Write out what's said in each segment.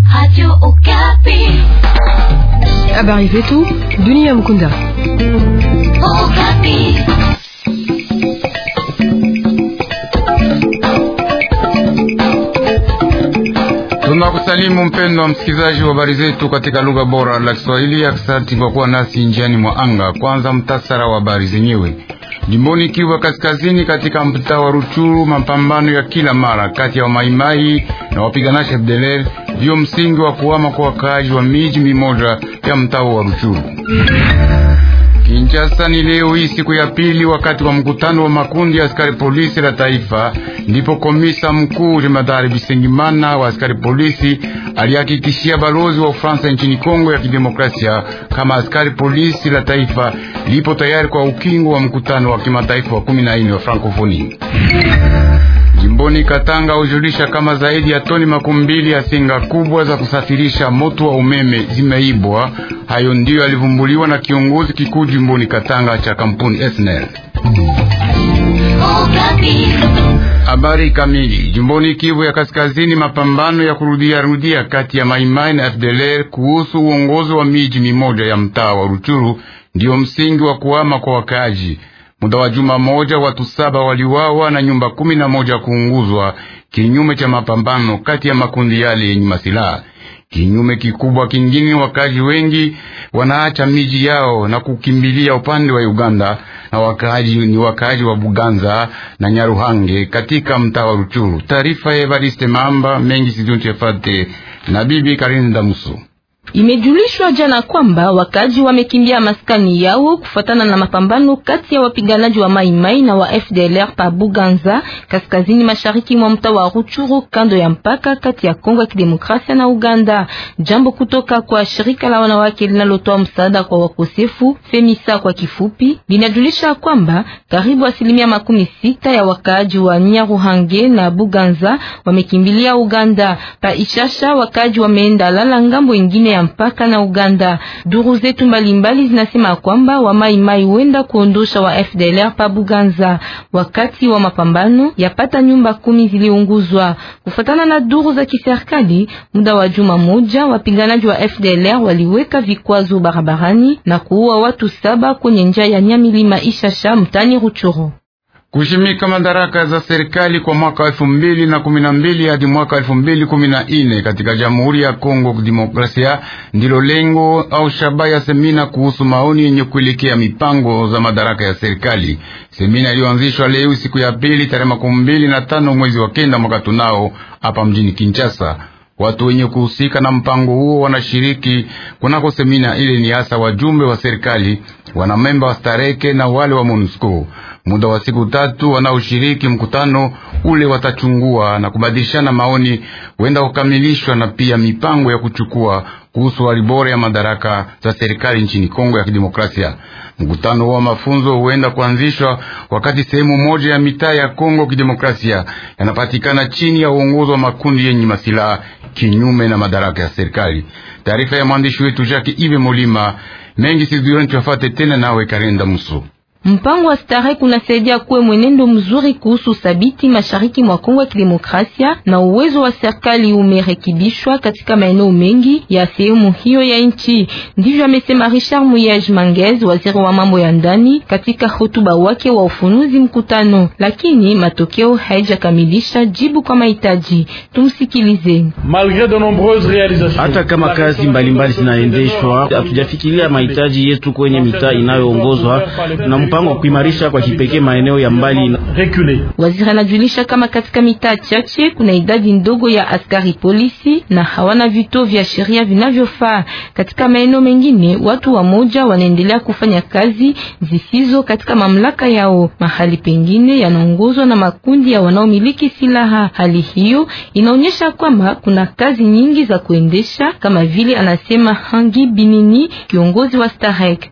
Radio Okapi. Habari zetu Dunia Mkunda. Okapi. Tunakusalimu mpendo wa msikilizaji wa habari zetu katika lugha bora la Kiswahili. Asante kwa kuwa nasi njiani mwa anga. Kwanza mtasara wa habari zenyewe. Jimboni Kivu Kaskazini, katika mtaa wa Ruchuru, mapambano ya kila mara kati ya Maimai na wapiganaji FDLR ndio msingi wa kuhama kwa wakaaji wa miji mimoja ya mtaa wa Ruchuru. Kinshasa ni leo hii siku ya pili wakati wa mkutano wa makundi ya askari polisi la taifa, ndipo komisa mkuu Jemadari Bisengimana wa askari polisi alihakikishia balozi wa Ufaransa nchini Kongo ya Kidemokrasia kama askari polisi la taifa lipo tayari kwa ukingo wa mkutano wa kimataifa wa 14 wa Francophonie. Jimboni Katanga hujulisha kama zaidi ya toni 200 ya singa kubwa za kusafirisha moto wa umeme zimeibwa. Hayo ndiyo alivumbuliwa na kiongozi kikuu jimboni Katanga cha kampuni SNEL. Habari kamili. Jimboni Kivu ya Kaskazini, mapambano ya kurudia kati ya Maimai na FDLR kuhusu uongozi wa miji mimoja ya mtaa wa Ruchuru ndio msingi wa kuhama kwa wakaaji. Muda wa juma moja watu 7 waliwawa na nyumba 11 kuunguzwa, kinyume cha mapambano kati ya makundi yale yenye masilaha. Kinyume kikubwa kingine, wakaji wengi wanaacha miji yao na kukimbilia upande wa Uganda, na wakaji wa Buganza na Nyaruhange katika mtaa wa Ruchuru. Taarifa ya Evariste Mamba mengi sidunchefate na bibi Karinda Muso. Imejulishwa jana kwamba wakaji wamekimbia maskani yao kufuatana na mapambano kati ya wapiganaji wa Maimai na wa FDLR pa Buganza, kaskazini mashariki mwa mtaa wa Ruchuru, kando ya mpaka kati ya Kongo ya Kidemokrasia na Uganda. Jambo kutoka kwa shirika la wanawake linalotoa msaada kwa wakosefu, FEMISA kwa kifupi, linajulisha kwamba karibu 60% ya wakaji wa Nyaruhange na Buganza wamekimbilia Uganda. Pa Ishasha wakaji wameenda lala ngambo ingine ya mpaka na Uganda. Duru zetu mbalimbali zinasema kwamba wa Maimai wenda kuondosha wa FDLR pa Buganza. Wakati wa mapambano yapata nyumba 10 ziliunguzwa. Kufuatana na duru za kiserikali, muda wa juma moja wapiganaji wa FDLR waliweka vikwazo barabarani na kuua watu 7 kwenye njia ya Nyamilima Ishasha mtani Ruchuru. Kushimika madaraka za serikali kwa mwaka 2012 hadi mwaka 2014 katika Jamhuri ya Kongo Kidemokrasia ndilo lengo au shabaha ya semina kuhusu maoni yenye kuelekea mipango za madaraka ya serikali. Semina iliyoanzishwa leo siku ya pili tarehe 25 mwezi wa kenda mwaka tunao hapa mjini Kinshasa. Watu wenye kuhusika na mpango huo wanashiriki kunako semina ile ni hasa wajumbe wa serikali, wanamemba wa Stareke na wale wa MONUSCO. Muda wa siku 3 wanaoshiriki mkutano ule watachungua na kubadilishana maoni huenda kukamilishwa na pia mipango ya kuchukua kuhusu hali bora ya madaraka za serikali nchini Kongo ya Kidemokrasia. Mkutano wa mafunzo huenda kuanzishwa wakati sehemu moja ya mitaa ya Kongo Kidemokrasia yanapatikana chini ya uongozi wa makundi yenye masilaha kinyume na madaraka ya serikali. Taarifa ya mwandishi wetu Jacques Ive Molima mengi sizioni tuafate tena nawe Karenda Muso. Mpango wa Starek kunasaidia kuwe mwenendo mzuri kuhusu sabiti mashariki mwa Kongo ya Kidemokrasia, na uwezo wa serikali umerekebishwa katika maeneo mengi ya sehemu hiyo ya nchi. Ndivyo amesema Richard Muyej Mangez, waziri wa mambo ya ndani, katika hotuba wake wa ufunuzi mkutano, lakini matokeo haijakamilisha jibu kwa mahitaji. Tumsikilize. Hata kama kazi mbalimbali zinaendeshwa, hatujafikiria mahitaji yetu kwenye mitaa inayoongozwa na mpango wa kuimarisha kwa kipekee maeneo ya mbali. Waziri anajulisha kama katika mitaa chache kuna idadi ndogo ya askari polisi na hawana vituo vya sheria vinavyofaa. Katika maeneo mengine watu wamoja wanaendelea kufanya kazi zisizo katika mamlaka yao. Mahali pengine yanaongozwa na makundi ya wanaomiliki silaha. Hali hiyo inaonyesha kwamba kuna kazi nyingi za kuendesha, kama vile anasema Hangi Binini, kiongozi wa Starek.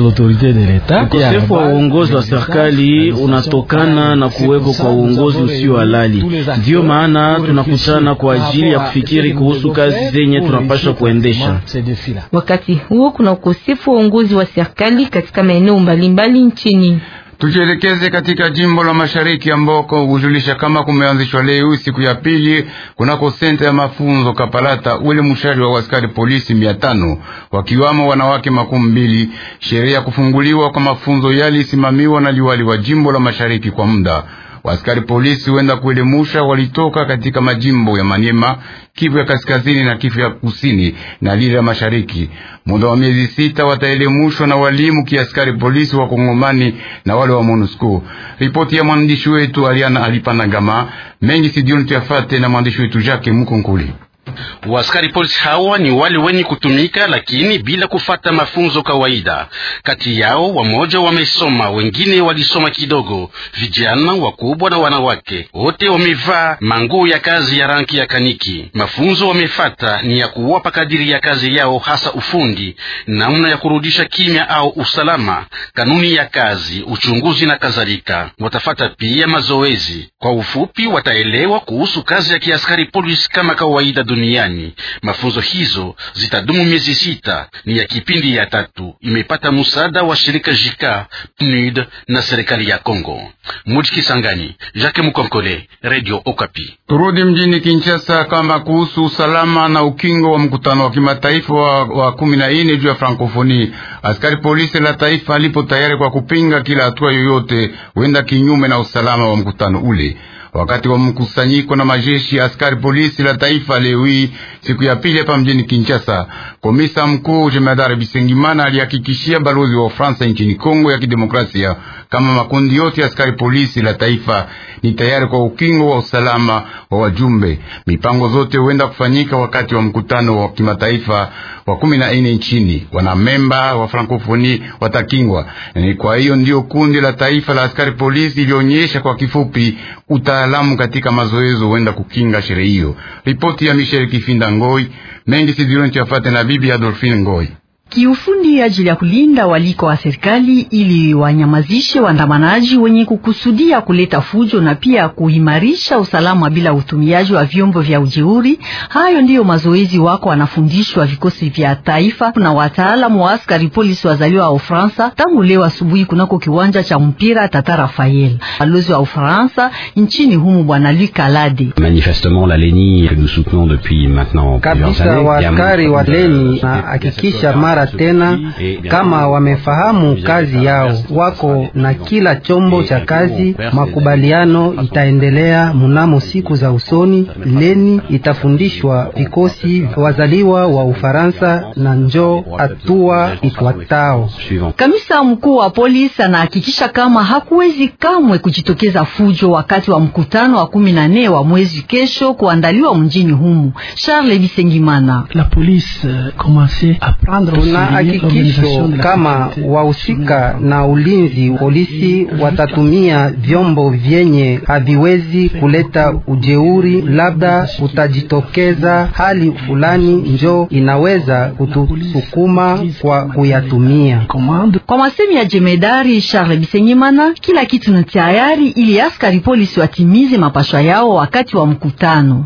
Uongozi wa serikali unatokana na kuwepo kwa uongozi usio halali. Ndio maana tunakutana kwa ajili ya kufikiri kuhusu kazi zenye tunapaswa kuendesha. Wakati huo kuna ukosefu wa uongozi wa serikali katika maeneo mbalimbali nchini. Tujielekeze katika jimbo la Mashariki ambako hujulisha kama kumeanzishwa leo siku ya pili kunako senta ya mafunzo Kapalata ule mshari wa askari polisi 500 wakiwamo wanawake 200. Sherehe ya kufunguliwa kwa mafunzo yali simamiwa na liwali wa jimbo la Mashariki kwa muda. Askari polisi wenda kuelemusha walitoka katika majimbo ya Maniema, Kivu ya Kaskazini na Kivu ya Kusini na lile ya Mashariki. Muda wa miezi 6 wataelemushwa na walimu kiaskari polisi wa Kongomani na wale wa MONUSCO. Ripoti ya mwandishi wetu Aliana Alipanagama. Mengi sidioni tuyafate na mwandishi wetu Jacques Mukonkoli. Waskari polisi hawa ni wale wenye kutumika lakini bila kufata mafunzo kawaida. Kati yao wamoja wamesoma, wengine walisoma kidogo. Vijana wakubwa na wanawake wote wamevaa manguo ya kazi ya rangi ya kaniki. Mafunzo wamefata ni ya kuwapa kadiri ya kazi yao, hasa ufundi, namna ya kurudisha kimya au usalama, kanuni ya kazi, uchunguzi na kadhalika. Watafata pia mazoezi. Kwa ufupi, wataelewa kuhusu kazi ya kiaskari polisi kama kawaida duniani. Mafunzo hizo zitadumu miezi 6, ni ya kipindi ya 3. Imepata msaada wa shirika JICA, PNUD na serikali ya Kongo. Mudi Kisangani, Jacques Mukonkole, Radio Okapi. Turudi mjini Kinshasa kama kuhusu usalama na ukingo wa mkutano wa kimataifa wa 14 juu ya Frankofoni. Askari polisi la taifa alipo tayari kwa kupinga kila hatua yoyote huenda kinyume na usalama wa mkutano ule. Wakati wa mkusanyiko na majeshi ya askari polisi la taifa leo hii siku ya pili hapa mjini Kinshasa, komisa mkuu Jemadari Bisengimana alihakikishia balozi wa Ufaransa nchini Kongo ya Kidemokrasia kama makundi yote ya askari polisi la taifa ni tayari kwa ukingo wa usalama wa wajumbe. Mipango zote huenda kufanyika wakati wa mkutano wa kimataifa wa 14 nchini. Wanamemba wa Frankofoni watakingwa. Ni kwa hiyo ndio kundi la taifa la askari polisi ilionyesha kwa kifupi utaalamu katika mazoezi huenda kukinga sherehe hiyo. Ripoti ya Michel Kifinda Ngoi. Mengi sidioni tuyafate na bibi Adolphine Ngoi. Kiufundi ajili ya kulinda waliko wa serikali ili wanyamazishe waandamanaji wenye kukusudia kuleta fujo na pia kuimarisha usalama bila utumiaji wa vyombo vya ujeuri. Hayo ndiyo mazoezi wako wanafundishwa vikosi vya taifa na wataalamu wa askari polisi wazaliwa wa Ufaransa tangu leo asubuhi kunako kiwanja cha mpira Tata Rafael. Balozi wa Ufaransa nchini humu bwana Luc Alade. Manifestement la Leni que nous soutenons depuis maintenant plusieurs années. Kabisa askari wa Leni na hakikisha mara tena kama wamefahamu kazi yao, wako na kila chombo cha kazi. Makubaliano itaendelea mnamo siku za usoni. Leni itafundishwa vikosi wazaliwa wa Ufaransa na njo hatua ifuatao. Kamisa mkuu wa polisi anahakikisha kama hakuwezi kamwe kujitokeza fujo wakati wa mkutano wa 14 wa mwezi kesho kuandaliwa mjini humu. Charles Bisengimana. La police commence à prendre na hakikisho kama wahusika na ulinzi polisi watatumia vyombo vyenye haviwezi kuleta ujeuri. Labda utajitokeza hali fulani njo inaweza kutusukuma kwa kuyatumia. Kwa masemi ya Jemedari Charles Bisengimana, kila kitu ni tayari ili askari polisi watimize mapashwa yao wakati wa mkutano.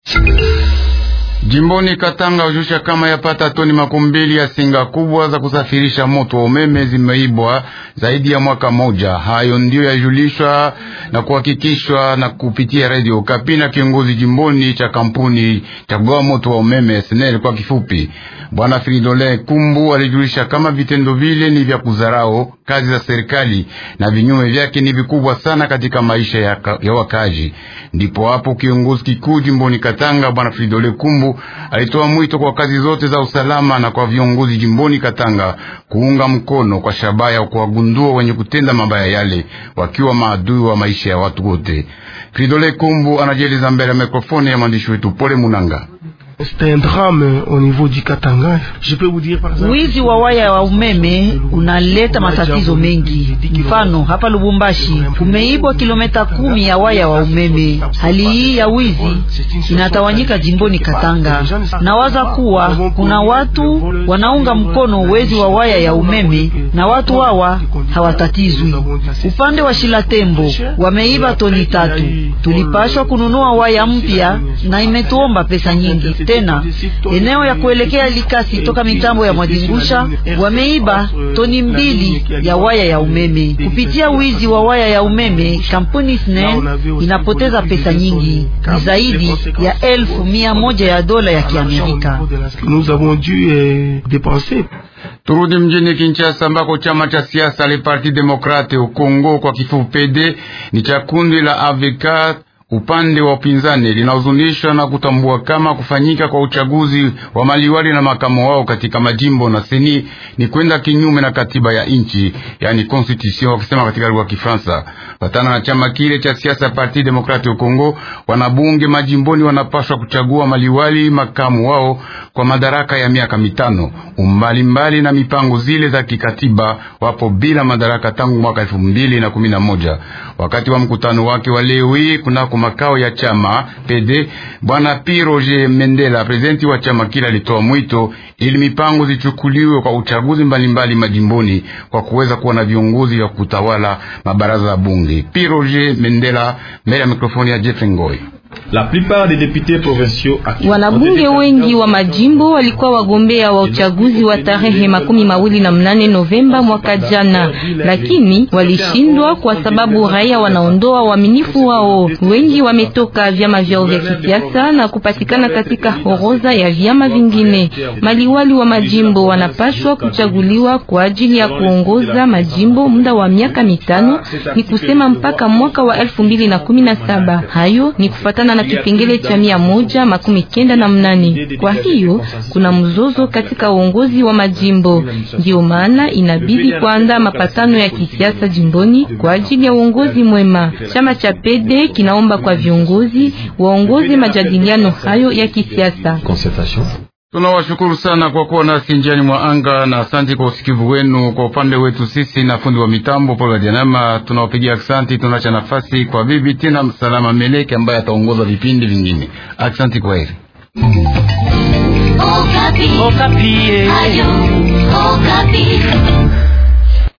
Jimboni Katanga ujusha kama yapata toni 200 ya singa kubwa za kusafirisha moto wa umeme zimeibwa zaidi ya mwaka moja. Hayo ndio yajulishwa na kuhakikishwa na kupitia Radio Okapi na kiongozi jimboni cha kampuni cha kugawa moto wa umeme SNEL kwa kifupi. Bwana Fridolin Kumbu alijulisha kama vitendo vile ni vya kuzarao kazi za serikali na vinyume vyake ni vikubwa sana katika maisha ya wakazi. Ndipo hapo kiongozi kikuu jimboni Katanga Bwana Fridolin Kumbu alitoa mwito kwa kazi zote za usalama na kwa viongozi jimboni Katanga kuunga mkono kwa shabaya kuwagundua wenye kutenda mabaya yale wakiwa maadui wa maisha ya watu wote. Fridolin Kumbu anajieleza mbele ya mikrofoni ya mwandishi wetu Pole Munanga. C'est un drame au niveau du Katanga. Je peux vous dire par exemple, wizi wa waya wa umeme unaleta matatizo mengi. Mfano hapa Lubumbashi kumeibwa kilomita 10 ya waya wa umeme. Hali hii ya wizi inatawanyika jimboni Katanga. Nawaza kuwa kuna watu wanaunga mkono wezi wa waya ya umeme na watu hawa hawatatizwi. Upande wa Shilatembo wameiba toni 3. Tulipashwa kununua waya mpya na imetuomba pesa nyingi. Tena eneo ya kuelekea Likasi toka mitambo ya Mwadingusha wameiba toni 2 ya waya ya umeme. Kupitia wizi wa waya ya umeme, kampuni SNEL inapoteza pesa nyingi, ni zaidi ya $1,100 ya Kiamerika. Turudi mjini Kinshasa ambako chama cha siasa le Parti Demokrate au Kongo kwa kifupi PD ni cha kundi la AVK upande wa upinzani linahuzunishwa na kutambua kama kufanyika kwa uchaguzi wa maliwali na makamo wao katika majimbo na seni ni kwenda kinyume na katiba ya nchi, yani constitution wakisema katika lugha ya Kifaransa. Patana na chama kile cha siasa Parti Demokrate au Kongo, wanabunge majimboni wanapaswa kuchagua maliwali makamo wao kwa madaraka ya miaka 5. Mbali na mipango zile za kikatiba, wapo bila madaraka tangu mwaka 2011. Wakati wa mkutano wake wa leo hii kuna makao ya chama PD, Bwana P. Roger Mendela, presidenti wa chama kila, alitoa mwito ili mipango zichukuliwe kwa uchaguzi mbalimbali majimboni kwa kuweza kuwa na viongozi wa kutawala mabaraza ya bunge. P. Roger Mendela mbele ya mikrofoni ya Jeff Ngoi. La plupart des députés provinciaux wanabunge wengi wa majimbo walikuwa wagombea wa uchaguzi wa tarehe 28 Novemba mwaka jana, lakini walishindwa kwa sababu raia wanaondoa uaminifu wao. Wengi wametoka vyama vyao vya kisiasa na kupatikana katika orodha ya vyama vingine. Maliwali wa majimbo wanapaswa kuchaguliwa kwa ajili ya kuongoza majimbo muda wa miaka 5, ni kusema mpaka mwaka wa 2017. Hayo ni kufuatana na kipengele cha 198. Kwa hiyo kuna mzozo katika uongozi wa majimbo. Ndio maana inabidi kuandaa mapatano ya kisiasa jimboni kwa ajili ya uongozi mwema. Chama cha PD kinaomba kwa viongozi waongoze majadiliano hayo ya kisiasa. Tunawashukuru sana kwa kuwa nasi njiani mwa anga, na asante kwa usikivu wenu. Kwa upande wetu sisi na fundi wa mitambo Paul Janama, tunawapigia asante. Tunacha nafasi kwa bibi Tina Msalama Meleke ambaye ataongoza vipindi vingine. Asante, kwa heri. Okapi. Okapi. Ayo, Okapi.